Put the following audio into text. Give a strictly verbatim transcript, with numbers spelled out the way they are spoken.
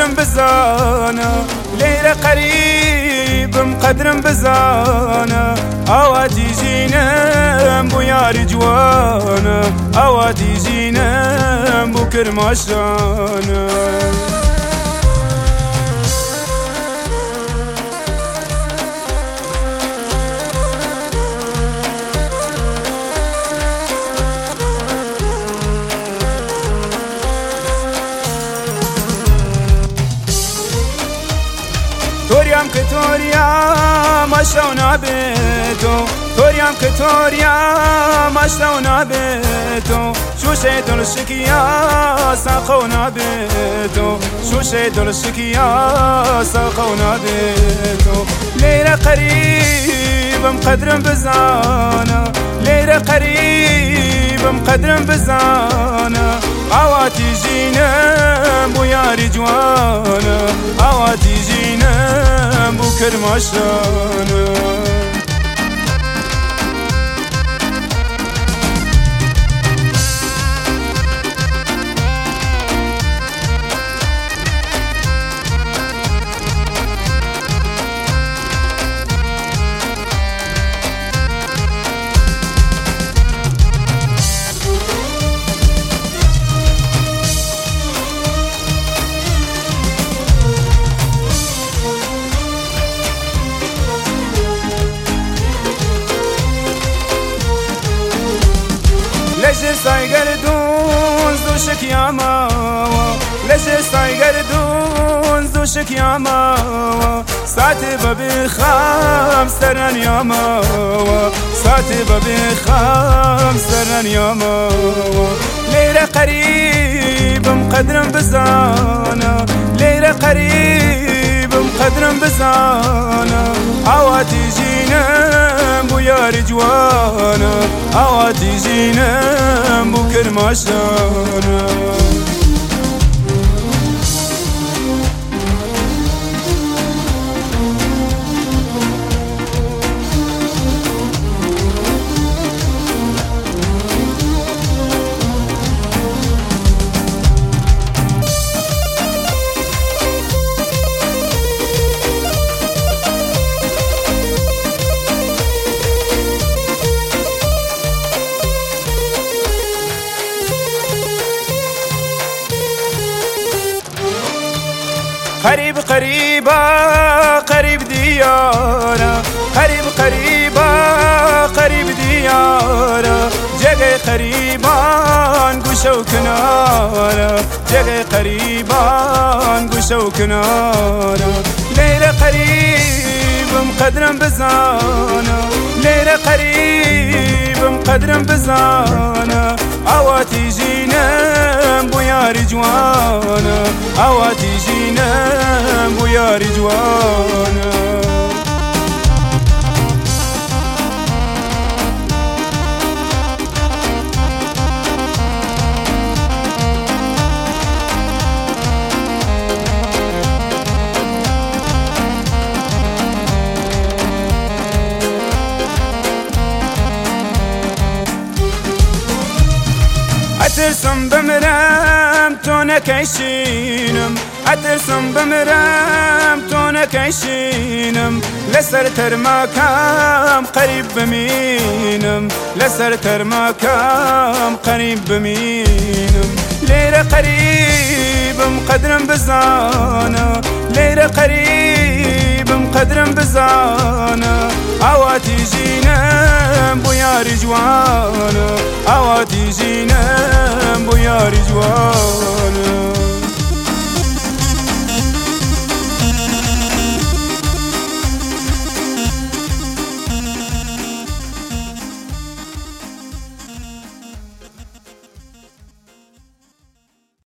قدرم بزانا ليلة قريبم قدرم بزانا اواتي جينا بو يار جوانا اواتي جينا بو كرماشانا توريام كتوريام اشتونا بيتو توريام كتوريام اشتونا بيتو شو شي دول الشكيا ساقونا بيتو شو شي دول الشكيا ساقونا بيتو ليلة قريبة مقدرم بزانا ليلة قريبة مقدرم بزانا اواتي جينا بو ياري جوانا اواتي جينا بو كرماشانا لجر سايقردون زوشك يا ماوا لجر سايقردون زوشك يا ماوا ساتب بخام سرن يا ماوا ساتب بخام سرن يا ماوا ليلة قريبة مقدرم بزانا ليلة قريبة مقدرم بزانا اواتي جينا بو يار جوانا اواتي جينا بو كرماشانا قريب قريبا قريب ديارا قريب قريبا قريب ديارا جاي قريبان قشو كنارا جاي قريبان قشو كنارا ليلة قريب مقدرم بزانا ليلة قريب مقدرم بزانا اواتي جينا بو يار جوانا اواتي جينا بو يار جوانا اترسم بمرم تو نکشینم اترسم بمرم تو نکشینم لسر ترماکم قریب بمینم لسر ترماکم قریب بمینم ليلة قريب مقدرم بزانا ليلة قريب مقدرم بزانا اواتي جينا بو يار جوانا اواتي جينا